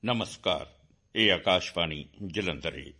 ਨਮਸਕਾਰ। ਇਹ ਆਕਾਸ਼ਵਾਣੀ ਜਲੰਧਰ ਹੈ।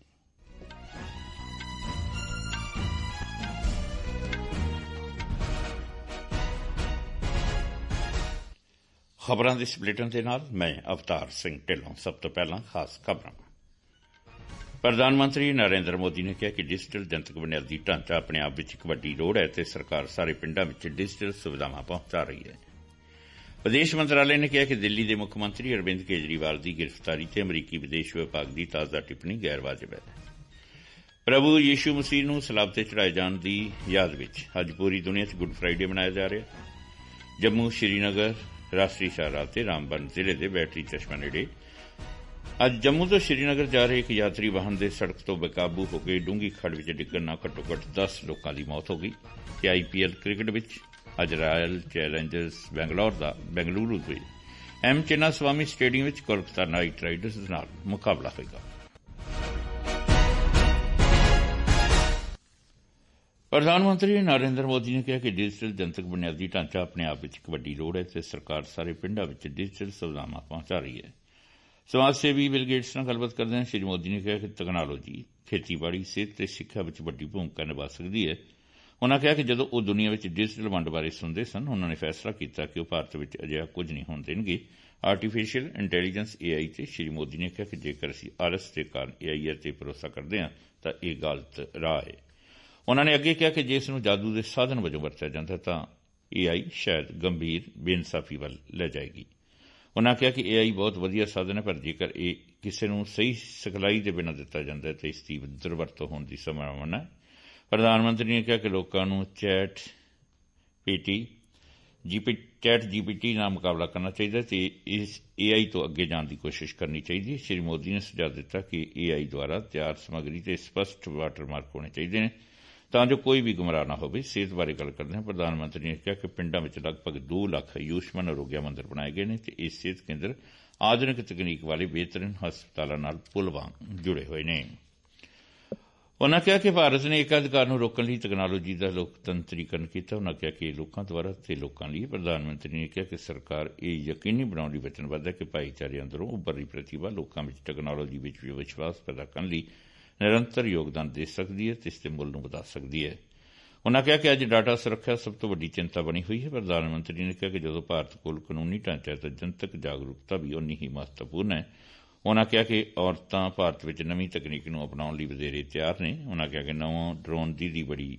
ਖਬਰਾਂ ਦੇ ਬੁਲੇਟਿਨ ਦੇ ਨਾਲ ਮੈਂ ਅਵਤਾਰ ਸਿੰਘ ਢਿੱਲੋਂ। ਸਭ ਤੋਂ ਪਹਿਲਾਂ ਖਾਸ ਖਬਰਾਂ। ਪ੍ਰਧਾਨ ਮੰਤਰੀ ਨਰਿੰਦਰ ਮੋਦੀ ਨੇ ਕਿਹਾ ਕਿ ਡਿਜੀਟਲ ਜਨਤਕ ਬੁਨਿਆਦੀ ਢਾਂਚਾ ਆਪਣੇ ਆਪ ਵਿੱਚ ਇੱਕ ਵੱਡੀ ਲੋੜ ਹੈ ਅਤੇ ਸਰਕਾਰ ਸਾਰੇ ਪਿੰਡਾਂ ਵਿੱਚ ਡਿਜੀਟਲ ਸੁਵਿਧਾਵਾਂ ਪਹੁੰਚਾ ਰਹੀ ਹੈ। ਵਿਦੇਸ਼ ਮੰਤਰਾਲੇ ਨੇ ਕਿਹਾ ਕਿ ਦਿੱਲੀ ਦੇ ਮੁੱਖ ਮੰਤਰੀ ਅਰਵਿੰਦ ਕੇਜਰੀਵਾਲ ਦੀ ਗ੍ਰਿਫਤਾਰੀ ਤੇ ਅਮਰੀਕੀ ਵਿਦੇਸ਼ ਵਿਭਾਗ ਦੀ ਤਾਜ਼ਾ ਟਿੱਪਣੀ ਗੈਰ ਵਾਜਬ ਹੈ। ਪ੍ਰਭੂ ਯੀਸ਼ੂ ਮਸੀਹ ਨੂੰ ਸਲਾਬ ਤੇ ਚੜਾਏ ਜਾਣ ਦੀ ਯਾਦ ਵਿੱਚ ਅੱਜ ਪੂਰੀ ਦੁਨੀਆ 'ਚ ਗੁੱਡ ਫਰਾਈਡੇ ਮਨਾਇਆ ਜਾ ਰਿਹਾ। ਜੰਮੂ ਸ਼੍ਰੀਨਗਰ ਰਾਸ਼ਟਰੀ ਸ਼ਾਹਰਾਹ ਤੇ ਰਾਮਬਨ ਜ਼ਿਲ੍ਹੇ ਦੇ ਬੈਟਰੀ ਚਸ਼ਮਾ ਨੇੜੇ ਅੱਜ ਜੰਮੂ ਤੋਂ ਸ਼੍ਰੀਨਗਰ ਜਾ ਰਹੇ ਇੱਕ ਯਾਤਰੀ ਵਾਹਨ ਦੇ ਸੜਕ ਤੋਂ ਬੇਕਾਬੂ ਹੋ ਕੇ ਡੂੰਘੀ ਖੱਡ ਵਿੱਚ ਡਿੱਗਣ ਨਾਲ ਘੱਟੋ ਘੱਟ 10 ਲੋਕਾਂ ਦੀ ਮੌਤ ਹੋ ਗਈ ਤੇ IPL ਕ੍ਰਿਕਟ ਵਿੱਚ ਅੱਜ ਰਾਇਲ ਚੈਲੰਜਰਸ ਬੈਂਗਲੁਰੂ ਦੇ M ਚਿੰਨਾਸਵਾਮੀ ਸਟੇਡੀਅਮ ਵਿੱਚ ਕੋਲਕਾਤਾ ਨਾਈਟ ਰਾਈਡਰਸ ਨਾਲ ਮੁਕਾਬਲਾ ਹੋਵੇਗਾ। ਪ੍ਰਧਾਨ ਮੰਤਰੀ ਨਰਿੰਦਰ ਮੋਦੀ ਨੇ ਕਿਹਾ ਕਿ ਡਿਜੀਟਲ ਜਨਤਕ ਬੁਨਿਆਦੀ ਢਾਂਚਾ ਆਪਣੇ ਆਪ ਵਿੱਚ ਇੱਕ ਵੱਡੀ ਲੋੜ ਹੈ ਅਤੇ ਸਰਕਾਰ ਸਾਰੇ ਪਿੰਡਾਂ ਵਿੱਚ ਡਿਜੀਟਲ ਸੁਵਿਧਾਵਾਂ ਪਹੁੰਚਾ ਰਹੀ ਹੈ। ਸਮਾਜ ਸੇਵੀ ਬਿਲ ਗੇਟਸ ਨਾਲ ਗੱਲਬਾਤ ਕਰਦਿਆਂ ਸ੍ਰੀ ਮੋਦੀ ਨੇ ਕਿਹਾ ਕਿ ਤਕਨਾਲੋਜੀ ਖੇਤੀਬਾੜੀ, ਸਿਹਤ ਤੇ ਸਿੱਖਿਆ ਵਿੱਚ ਵੱਡੀ ਭੂਮਿਕਾ ਨਿਭਾ ਸਕਦੀ ਹੈ। ਉਨ੍ਹਾਂ ਕਿਹਾ ਕਿ ਜਦੋਂ ਉਹ ਦੁਨੀਆ ਵਿੱਚ ਡਿਜੀਟਲ ਵੰਡ ਬਾਰੇ ਸੁਣਦੇ ਸਨ, ਉਨ੍ਹਾਂ ਨੇ ਫੈਸਲਾ ਕੀਤਾ ਕਿ ਉਹ ਭਾਰਤ ਵਿੱਚ ਅਜਿਹਾ ਕੁਝ ਨਹੀਂ ਹੋਣ ਦੇਣਗੇ। ਆਰਟੀਫਿਸ਼ੀਅਲ ਇੰਟੈਲੀਜੈਂਸ AI ਤੇ ਸ੍ਰੀ ਮੋਦੀ ਨੇ ਕਿਹਾ ਕਿ ਜੇਕਰ ਅਸੀਂ ਆਲਸ ਦੇ ਕਾਰਨ AI ਤੇ ਭਰੋਸਾ ਕਰਦੇ ਹਾਂ ਤਾਂ ਇਹ ਗਲਤ ਰਾਹ ਹੈ। ਉਨ੍ਹਾਂ ਨੇ ਅੱਗੇ ਕਿਹਾ ਕਿ ਜੇ ਇਸ ਨੂੰ ਜਾਦੂ ਦੇ ਸਾਧਨ ਵਜੋਂ ਵਰਤਿਆ ਜਾਂਦਾ ਤਾਂ AI ਸ਼ਾਇਦ ਗੰਭੀਰ ਬੇਇਨਸਾਫੀ ਵੱਲ ਲੈ ਜਾਏਗੀ। ਉਨ੍ਹਾਂ ਕਿਹਾ ਕਿ AI ਬਹੁਤ ਵਧੀਆ ਸਾਧਨ ਹੈ, ਪਰ ਜੇਕਰ ਇਹ ਕਿਸੇ ਨੂੰ ਸਹੀ ਸਿਖਲਾਈ ਦੇ ਬਿਨਾਂ ਦਿੱਤਾ ਜਾਂਦਾ ਤਾਂ ਇਸ ਦੀ ਦੁਰਵਰਤੋਂ ਹੋਣ ਦੀ ਸੰਭਾਵਨਾ ਹੈ। ਪ੍ਰਧਾਨ ਮੰਤਰੀ ਨੇ ਕਿਹਾ ਕਿ ਲੋਕਾਂ ਨੂੰ ਚੈਟ GPT ਨਾਲ ਮੁਕਾਬਲਾ ਕਰਨਾ ਚਾਹੀਦਾ ਅਤੇ ਇਸ AI ਤੋਂ ਅੱਗੇ ਜਾਣ ਦੀ ਕੋਸ਼ਿਸ਼ ਕਰਨੀ ਚਾਹੀਦੀ ਹੈ। ਸ੍ਰੀ ਮੋਦੀ ਨੇ ਸੁਝਾਅ ਦਿੱਤਾ ਕਿ AI ਦੁਆਰਾ ਤਿਆਰ ਸਮੱਗਰੀ ਤੇ ਸਪਸ਼ਟ ਵਾਟਰਮਾਰਕ ਹੋਣੇ ਚਾਹੀਦੇ ਨੇ ਤਾਂ ਜੋ ਕੋਈ ਵੀ ਗੁੰਮਰਾਹ ਨਾ ਹੋਵੇ। ਸਿਹਤ ਬਾਰੇ ਗੱਲ ਕਰਦਿਆਂ ਪ੍ਰਧਾਨ ਮੰਤਰੀ ਨੇ ਕਿਹਾ ਕਿ ਪਿੰਡਾਂ ਵਿੱਚ ਲਗਭਗ 2 ਲੱਖ ਆਯੁਸ਼ਮਾਨ ਅਰੋਗਿਆ ਮੰਦਰ ਬਣਾਏ ਗਏ ਨੇ ਅਤੇ ਇਹ ਸਿਹਤ ਕੇਂਦਰ ਆਧੁਨਿਕ ਤਕਨੀਕ ਵਾਲੇ ਬਿਹਤਰੀਨ ਹਸਪਤਾਲਾਂ ਨਾਲ ਪੁਲ ਵਾਂਗ ਜੁੜੇ ਹੋਏ ਨੇ। ਉਨ੍ਹਾਂ ਕਿਹਾ ਕਿ ਭਾਰਤ ਨੇ ਏਕਾਧਿਕਾਰ ਨੂੰ ਰੋਕਣ ਲਈ ਤਕਨਾਲੋਜੀ ਦਾ ਲੋਕਤੰਤਰੀਕਰਨ ਕੀਤਾ। ਉਨ੍ਹਾਂ ਕਿਹਾ ਕਿ ਇਹ ਲੋਕਾਂ ਦੁਆਰਾ ਤੇ ਲੋਕਾਂ ਲਈ। ਪ੍ਰਧਾਨ ਮੰਤਰੀ ਨੇ ਕਿਹਾ ਕਿ ਸਰਕਾਰ ਇਹ ਯਕੀਨੀ ਬਣਾਉਣ ਲਈ ਵਚਨਬੱਧ ਹੈ ਕਿ ਭਾਈਚਾਰੇ ਅੰਦਰੋਂ ਉੱਭਰਦੀ ਪ੍ਰਤਿਭਾ ਲੋਕਾਂ ਵਿੱਚ ਟੈਕਨਾਲੋਜੀ ਵਿੱਚ ਵੀ ਵਿਸ਼ਵਾਸ ਪੈਦਾ ਕਰਨ ਲਈ ਨਿਰੰਤਰ ਯੋਗਦਾਨ ਦੇ ਸਕਦੀ ਹੈ ਅਤੇ ਇਸ ਦੇ ਮੁੱਲ ਨੂੰ ਵਧਾ ਸਕਦੀ ਹੈ। ਉਨ੍ਹਾਂ ਕਿਹਾ ਕਿ ਅੱਜ ਡਾਟਾ ਸੁਰੱਖਿਆ ਸਭ ਤੋਂ ਵੱਡੀ ਚਿੰਤਾ ਬਣੀ ਹੋਈ ਹੈ। ਪ੍ਰਧਾਨ ਮੰਤਰੀ ਨੇ ਕਿਹਾ ਕਿ ਜਦੋਂ ਭਾਰਤ ਕੋਲ ਕਾਨੂੰਨੀ ਢਾਂਚਾ ਹੈ ਤਾਂ ਜਨਤਕ ਜਾਗਰੂਕਤਾ ਵੀ ਓਨੀ ਹੀ ਮਹੱਤਵਪੂਰਨ ਹੈ। ਉਨ੍ਹਾਂ ਕਿਹਾ ਕਿ ਔਰਤਾਂ ਭਾਰਤ ਵਿੱਚ ਨਵੀਂ ਤਕਨੀਕ ਨੂੰ ਅਪਣਾਉਣ ਲਈ ਵਧੇਰੇ ਤਿਆਰ ਨੇ। ਉਨ੍ਹਾਂ ਕਿਹਾ ਕਿ ਨਵਾਂ ਡਰੋਨ ਦੀਦੀ ਬੜੀ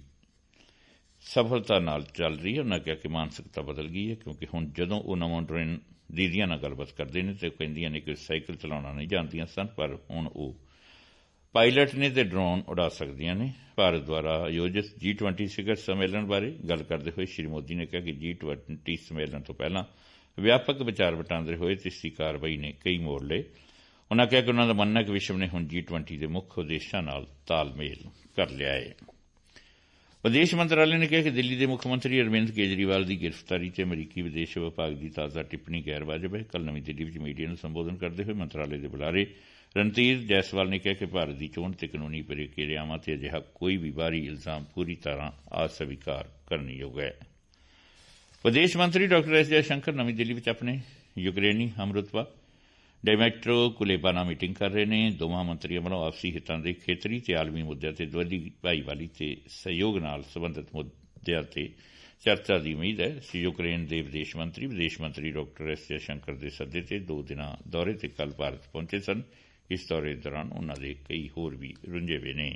ਸਫਲਤਾ ਨਾਲ ਚੱਲ ਰਹੀ ਹੈ। ਉਨ੍ਹਾਂ ਕਿਹਾ ਕਿ ਮਾਨਸਿਕਤਾ ਬਦਲ ਗਈ ਹੈ ਕਿਉਂਕਿ ਹੁਣ ਜਦੋਂ ਉਹ ਨਵਾਂ ਡਰੋਨ ਦੀਦੀਆਂ ਨਾਲ ਗੱਲਬਾਤ ਕਰਦੇ ਨੇ ਤਾਂ ਉਹ ਕਹਿੰਦੀਆਂ ਨੇ ਕਿ ਸਾਈਕਲ ਚਲਾਉਣਾ ਨਹੀਂ ਜਾਣਦੀਆਂ ਸਨ, ਪਰ ਹੁਣ ਉਹ ਪਾਇਲਟ ਨੇ ਤੇ ਡਰੋਨ ਉਡਾ ਸਕਦੀਆਂ ਨੇ। ਭਾਰਤ ਦੁਆਰਾ ਆਯੋਜਿਤ G20 ਸਿਖਰ ਸੰਮੇਲਨ ਬਾਰੇ ਗੱਲ ਕਰਦੇ ਹੋਏ ਸ੍ਰੀ ਮੋਦੀ ਨੇ ਕਿਹਾ ਕਿ G20 ਸੰਮੇਲਨ ਤੋਂ ਪਹਿਲਾਂ ਵਿਆਪਕ ਵਿਚਾਰ ਵਟਾਂਦਰੇ ਹੋਏ ਤੇ ਇਸ ਦੀ ਕਾਰਵਾਈ ਨੇ ਕਈ ਮੋੜ ਲਏ। ਉਨ੍ਹਾਂ ਕਿਹਾ ਕਿ ਉਨ੍ਹਾਂ ਦਾ ਮੰਨਣਾ ਹੈ ਕਿ ਵਿਸ਼ਵ ਨੇ ਹੁਣ G20 ਦੇ ਮੁੱਖ ਉਦੇਸ਼ਾਂ ਨਾਲ ਤਾਲਮੇਲ ਕਰ ਲਿਆ ਹੈ। ਵਿਦੇਸ਼ ਮੰਤਰਾਲੇ ਨੇ ਕਿਹਾ ਕਿ ਦਿੱਲੀ ਦੇ ਮੁੱਖ ਮੰਤਰੀ ਅਰਵਿੰਦ ਕੇਜਰੀਵਾਲ ਦੀ ਗ੍ਰਿਫਤਾਰੀ ਤੇ ਅਮਰੀਕੀ ਵਿਦੇਸ਼ ਵਿਭਾਗ ਦੀ ਤਾਜ਼ਾ ਟਿੱਪਣੀ ਗੈਰ ਵਾਜਬ ਹੈ। ਕੱਲ੍ਹ ਨਵੀਂ ਦਿੱਲੀ ਵਿੱਚ ਮੀਡੀਆ ਨੂੰ ਸੰਬੋਧਨ ਕਰਦੇ ਹੋਏ ਮੰਤਰਾਲੇ ਦੇ ਬੁਲਾਰੇ ਰਣਧੀਰ ਜੈਸਵਾਲ ਨੇ ਕਿਹਾ ਕਿ ਭਾਰਤ ਦੀ ਚੋਣ ਤੇ ਕਾਨੂੰਨੀ ਪ੍ਰਕਿਰਿਆਵਾਂ ਤੇ ਅਜਿਹਾ ਕੋਈ ਵੀ ਬਾਹਰੀ ਇਲਜ਼ਾਮ ਪੂਰੀ ਤਰ੍ਹਾਂ ਅਸਵੀਕਾਰ ਕਰਨਯੋਗ ਹੈ। ਵਿਦੇਸ਼ ਮੰਤਰੀ ਡਾ S ਜੈਸ਼ੰਕਰ ਨਵੀਂ ਦਿੱਲੀ ਵਿੱਚ ਆਪਣੇ ਯੂਕਰੇਨੀ ਹਮਰੁਤਬਾ ਡੈਮੈਟਰੋ ਕੁਲੇਬਾ ਨਾਲ ਮੀਟਿੰਗ ਕਰ ਰਹੇ ਨੇ। ਦੋਵਾਂ ਮੰਤਰੀਆਂ ਵੱਲੋਂ ਆਪਸੀ ਹਿੱਤਾਂ ਦੇ ਖੇਤਰੀ ਤੇ ਆਲਮੀ ਮੁੱਦਿਆਂ ਤੇ ਦੁਵੱਲੀ ਭਾਈਵਾਲੀ ਤੇ ਸਹਿਯੋਗ ਨਾਲ ਸਬੰਧਤ ਮੁੱਦਿਆਂ ਤੇ ਚਰਚਾ ਦੀ ਉਮੀਦ ਹੈ। ਯੂਕਰੇਨ ਦੇ ਵਿਦੇਸ਼ ਮੰਤਰੀ ਡਾ S ਜੈਸ਼ੰਕਰ ਦੇ ਸੱਦੇ ਤੇ 2 ਦਿਨਾਂ ਦੌਰੇ ਤੇ ਕੱਲ੍ਹ ਭਾਰਤ ਪਹੁੰਚੇ ਸਨ। ਇਸ ਦੌਰੇ ਦੌਰਾਨ ਉਨ੍ਹਾਂ ਦੇ ਕਈ ਹੋਰ ਵੀ ਰੁਝੇਵੇਂ ਨੇ।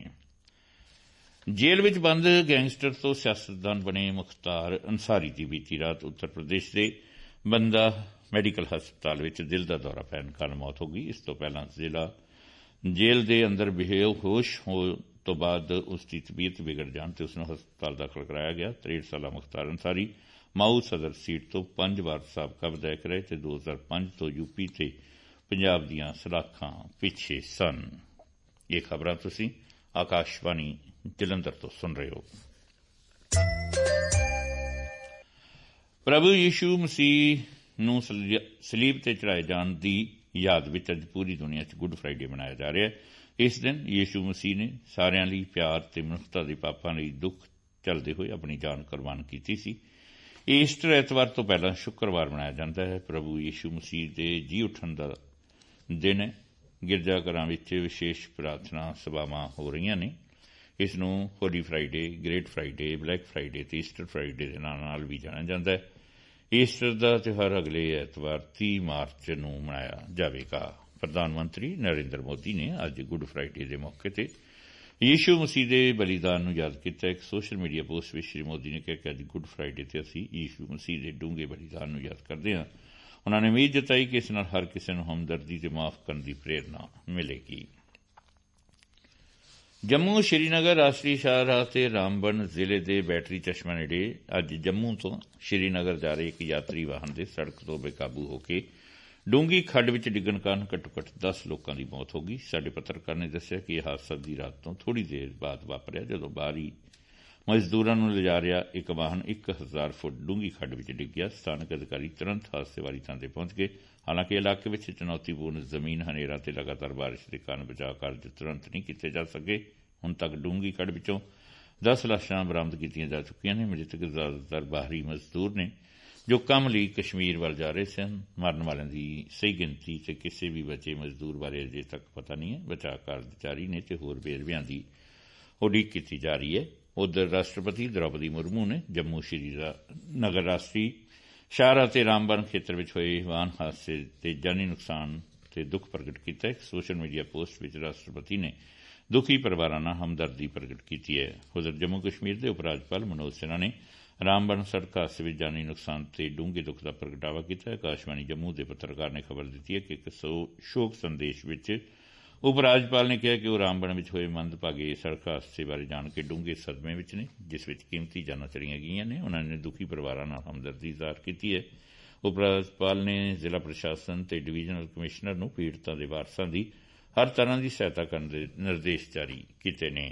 ਜੇਲ੍ਹ ਵਿੱਚ ਬੰਦ ਗੈਂਗਸਟਰ ਤੋਂ ਸਿਆਸਤਦਾਨ ਬਣੇ ਮੁਖਤਾਰ ਅੰਸਾਰੀ ਦੀ ਬੀਤੀ ਰਾਤ ਉੱਤਰ ਪ੍ਰਦੇਸ਼ ਦੇ ਬੰਦਾ ਮੈਡੀਕਲ ਹਸਪਤਾਲ ਵਿੱਚ ਦਿਲ ਦਾ ਦੌਰਾ ਪੈਣ ਕਾਰਨ ਮੌਤ ਹੋ ਗਈ। ਇਸ ਤੋਂ ਪਹਿਲਾਂ ਜੇਲ੍ਹ ਦੇ ਅੰਦਰ ਬੇਹੋਸ਼ ਹੋਣ ਤੋਂ ਬਾਅਦ ਉਸ ਦੀ ਤਬੀਅਤ ਵਿਗੜ ਜਾਣ ਤੇ ਉਸ ਨੂੰ ਹਸਪਤਾਲ ਦਾਖਲ ਕਰਾਇਆ ਗਿਆ। 63 ਸਾਲਾ ਮੁਖਤਾਰ ਅੰਸਾਰੀ ਮਾਊ ਸਦਰ ਸੀਟ ਤੋਂ 5 ਵਾਰ ਸਾਬਕਾ ਵਿਧਾਇਕ ਰਹੇ ਤੇ 2005 ਤੋਂ UP ਤੇ ਪੰਜਾਬ ਦੀਆਂ ਸਲਾਖਾਂ ਪਿੱਛੇ ਸਨ। ਇਹ ਖਬਰਾਂ ਤੁਸੀਂ ਆਕਾਸ਼ਵਾਣੀ ਜਲੰਧਰ ਤੋਂ ਸੁਣ ਰਹੇ ਹੋ। ਪ੍ਰਭੂ ਯੀਸ਼ੂ ਮਸੀਹ ਨੂੰ ਸਲੀਬ ਤੇ ਚੜਾਏ ਜਾਣ ਦੀ ਯਾਦ ਵਿੱਚ ਅੱਜ ਪੂਰੀ ਦੁਨੀਆ 'ਚ ਗੁੱਡ ਫਰਾਈਡੇ ਮਨਾਇਆ ਜਾ ਰਿਹਾ ਹੈ। ਇਸ ਦਿਨ ਯੀਸ਼ੂ ਮਸੀਹ ਨੇ ਸਾਰਿਆਂ ਲਈ ਪਿਆਰ ਤੇ ਮਨੁੱਖਤਾ ਦੇ ਪਾਪਾਂ ਲਈ ਦੁੱਖ ਝੱਲਦੇ ਹੋਏ ਆਪਣੀ ਜਾਨ ਕੁਰਬਾਨ ਕੀਤੀ ਸੀ। ਈਸਟਰ ਐਤਵਾਰ ਤੋਂ ਪਹਿਲਾਂ ਸ਼ੁੱਕਰਵਾਰ ਮਨਾਇਆ ਜਾਂਦਾ ਹੈ। ਪ੍ਰਭੂ ਯੀਸ਼ੂ ਮਸੀਹ ਦੇ ਜੀ ਉੱਠਣ ਦਾ दिन है। गिरजा घरां विच विशेष प्रार्थना सभावां हो रही ने। इस नूं holy Friday, great Friday, black Friday ते ईस्टर फ्राइडे के नाल भी जाणिया जांदा है। ईस्टर का त्यौहार अगले एतवार 30 मार्च नूं मनाया जाएगा। प्रधानमंत्री नरेंद्र मोदी ने अज गुड फ्राइडे के मौके पर यीशु मसीह के बलिदान नूं याद किया। एक सोशल मीडिया पोस्ट में श्री मोदी ने कहा कि अज गुड फ्राइडे ते असीं यीशु मसीह के डूंघे बलिदान नूं याद करते हैं। उन्होंने उम्मीद जताई कि इस नाल हर किसी नूं हमदर्दी ते माफ करने की प्रेरणा मिलेगी। जम्मू श्रीनगर राष्ट्रीय शाहराह ते रामबन जिले के बैटरी चश्मा नेड़े अज जम्मू तो श्रीनगर जा रहे एक यात्री वाहन के सड़क तो बेकाबू होकर डूंगी खड्ड विच डिग्गण कारण घट्टो घट्ट 10 लोगों की मौत हो गई। साडे पत्रकार ने दस्सिया कि यह हादसा दी रात तो थोड़ी देर बाद वापरिया जदों बाहरी मजदूरां नूं लिजा रहा एक वाहन 1000 फुट डूंगी खड्ड विच डिग गया। स्थानक अधिकारी तुरंत हादसे वाली थां ते पहुंच गए। हालांकि इलाके में चुनौतीपूर्ण जमीन हनेरा ते लगातार बारिश के कारण बचाव कार्य तुरंत नहीं किए जा सके। हुण तक डूंगी खड्ड विचों 10 लाशां बरामद कीतियां जा चुकियां ने। मृतक ज्यादातर बाहरी मजदूर ने जो काम लई कश्मीर वाल जा रहे सन। मरन वालों की सही गिनती ते किसी भी बचे मजदूर बारे अजे तक पता नहीं है। बचाव कार्य जारी ने ते होर वेरविआं दी उड़ीक कीती जा रही है। उधर राष्ट्रपति द्रौपदी मुर्मू ने जम्मू श्रीनगर राष्ट्रीय शाहराह ते रामबन खेतर में होए वाहन हादसे ते जानी नुकसान ते दुख प्रगट किया। एक सोशल मीडिया पोस्ट में राष्ट्रपति ने दुखी परिवारां नाल हमदर्दी प्रगट की है। उधर जम्मू कश्मीर के उपराज्यपाल मनोज सिन्हा ने रामबन सड़क हादसे में जानी नुकसान से डूंगे दुख का प्रगटावा किया। आकाशवाणी जम्मू के पत्रकार ने खबर दी है कि एक शोक संदेश में उपराज्यपाल ने कहा कि वह रामबन में होए मंदभागे सड़क हादसे बारे जान के डूंगे सदमे में ने जिस विच कीमती जानां चलियां गईयां ने। उन्होंने दुखी परिवारां नाल हमदर्दी जाहिर की है। उपराज्यपाल ने जिला प्रशासन ते डिवीजनल कमिश्नर नूं पीड़तां दे वारसां दी हर तरह की सहायता करने के निर्देश जारी किए ने।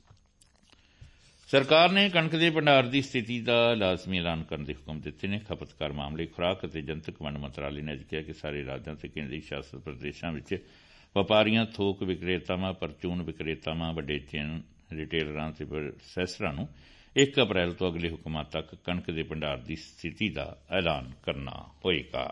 सरकार ने कणक के भंडार की स्थिति का लाजमी ऐलान करने के हुक्म दिते ने। खपतकार मामले, खुराक और जनतक वंड मंत्रालय ने अज कहा कि सारे राज्यों से केंद्रीय शासित प्रदेशों में व्यापारियों, थोक विक्रेतावां, परचून विक्रेतावां, वड्डे चेन रिटेलरां ते प्रोसैसरां नूं 1 अप्रैल तो अगले हुक्मां तक कणक के भंडार की स्थिति का ऐलान करना होएगा।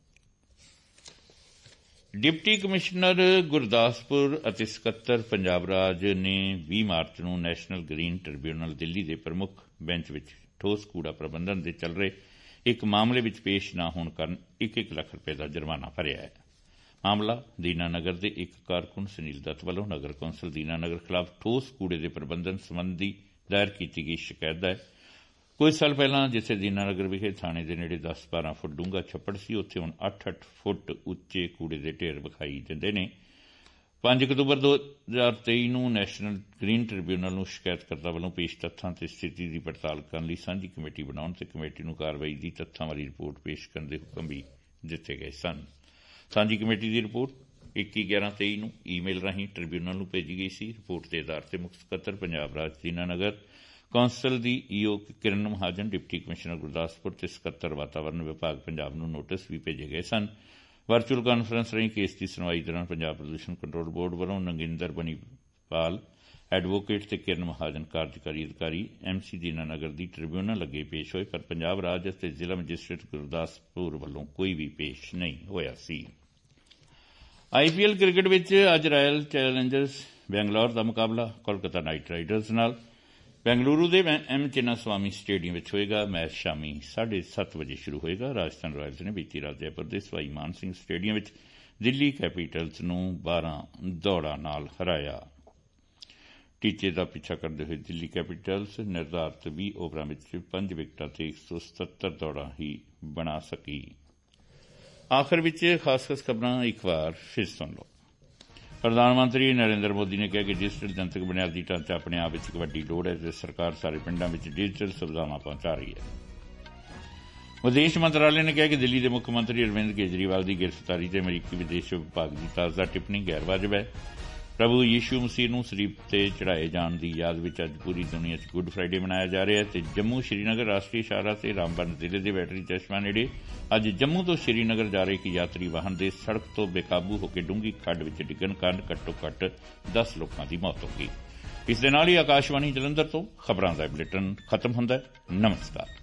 डिप्टी कमिश्नर गुरदासपुर ਅਤੇ ਸਕੱਤਰ पंजाब राज ने 20 मार्च ਨੂੰ नैशनल ग्रीन ट्रिब्यूनल दिल्ली के प्रमुख बेंच में ठोस कूड़ा प्रबंधन के चल रहे एक मामले में पेश न होने कारण 1-1 लाख रुपए का जुर्माना भरिया है। मामला दीनानगर के एक कारकुन सुनील दत्त वालों नगर कौंसल दीनानगर खिलाफ ठोस कूड़े के प्रबंधन संबंधी दायर की गई शिकायत का है। कुछ साल पहला जिथे दीनानगर विखे थाने के नेड़े 10-12 फुट डूंगा छप्पड़ सी उत्थे हुण 8-8 फुट उच्चे कूड़े के ढेर विखाई दिंदे ने। 5 अक्तूबर 2023 ਨੂੰ नैशनल ग्रीन ट्रिब्यूनल ਨੂੰ शिकायतकर्ता ਵੱਲੋਂ पेश तथ्यां ते स्थिति की पड़ताल करने ਲਈ ਸਾਂਝੀ कमेटी बनाउण ते कमेटी ਨੂੰ कार्रवाई की तथ्यां वाली रिपोर्ट पेश करने के हुक्म भी दिते गए सन। ਸਾਂਝੀ कमेटी की रिपोर्ट 21/11/23 ਨੂੰ ईमेल राਹੀਂ ट्रिब्यूनल ਨੂੰ भेजी गई सी। रिपोर्ट के आधार पर मुख्य ਸਕੱਤਰ पंजाब राज दीनानगर कौंसल की EO Kiran Mahajan, deputy commissioner Gurdaspur ते ਸਕੱਤਰ वातावरण विभाग पंजाब ਨੂੰ नोटिस भी भेजे गए सन। वर्चुअल कानफ्रेंस राਹੀਂ केस की सुनवाई दौरान पंजाब प्रदूषण कंट्रोल बोर्ड वालों नगिंदर बनीपाल एडवोकेट ते किरण महाजन कार्यकारी अधिकारी MC दीनानगर की ट्रिब्यूनल अगे पेश होए, पर पंजाब राज ते जिला मजिस्ट्रेट गुरदासपुर वालों कोई भी पेश नहीं होया सी। IPL क्रिकेट में अज रॉयल चैलेंजर्स बैंगलोर का मुकाबला कोलकाता नाइट राइडर्स नाल बेंगलुरु के M चिन्नास्वामी स्टेडियम में होएगा। मैच शामी 7:30 बजे शुरू होएगा। राजस्थान रॉयल्स ने बीती रात जयपुर के सवाई मान सिंह स्टेडियम में दिल्ली कैपीटल्स नूं 12 दौड़ां नाल हराया। टीचे का पीछा करते हुए दिल्ली कैपीटल्स निर्धारित 20 ओवरां में 5 विकटां ते 177 दौड़ां ही बना सकी। आखिर में खास खबरां एक बार फिर सुन लो। प्रधानमंत्री नरेंद्र मोदी ने कहा कि डिजिटल जनतक बुनियादी ढांचा अपने आप एक वड्डी लोड़ है। सरकार सारे पिंडों में डिजिटल सुविधावां पहुंचा रही है। विदेश मंत्रालय ने कहा कि दिल्ली के मुख्यमंत्री अरविंद केजरीवाल की गिरफ्तारी से अमरीकी विदेश विभाग की ताज़ा टिप्पणी गैर वाजिब है। प्रभु यीशु मसीह नूं सलीब ते चढ़ाए जाण की याद में अज पूरी दुनिया च गुड फ्राइडे मनाया जा रहा है। जम्मू श्रीनगर राष्ट्रीय शाहराह से रामबन जिले के बैटरी चश्मा नेड़े अज जम्मू तो श्रीनगर जा रहे एक यात्री वाहन के सड़क तो बेकाबू होकर डूंगी खड्ड में डिग्गण कारण घट्टो घट्ट 10 लोगों की मौत हो गई। इस दे नाल ही आकाशवाणी जलंधर तो खबरां दा बुलेटिन खत्म हुंदा है। नमस्कार।